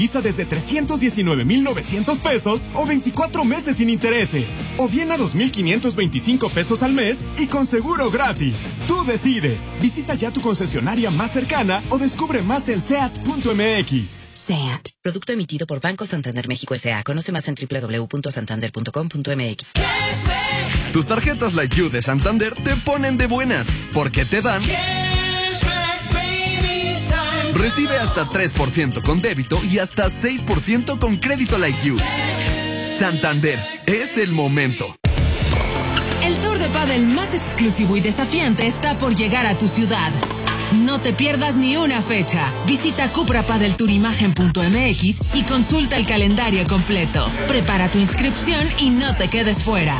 Visa desde 319,900 pesos o 24 meses sin intereses. O bien a 2,525 pesos al mes y con seguro gratis. Tú decides. Visita ya tu concesionaria más cercana o descubre más en SEAT.mx. SEAT. Producto emitido por Banco Santander México S.A. Conoce más en www.santander.com.mx. Tus tarjetas Like You de Santander te ponen de buenas porque te dan... Recibe hasta 3% con débito y hasta 6% con crédito Like You. Santander, es el momento. El tour de pádel más exclusivo y desafiante está por llegar a tu ciudad. No te pierdas ni una fecha. Visita cuprapadelturimagen.mx y consulta el calendario completo. Prepara tu inscripción y no te quedes fuera.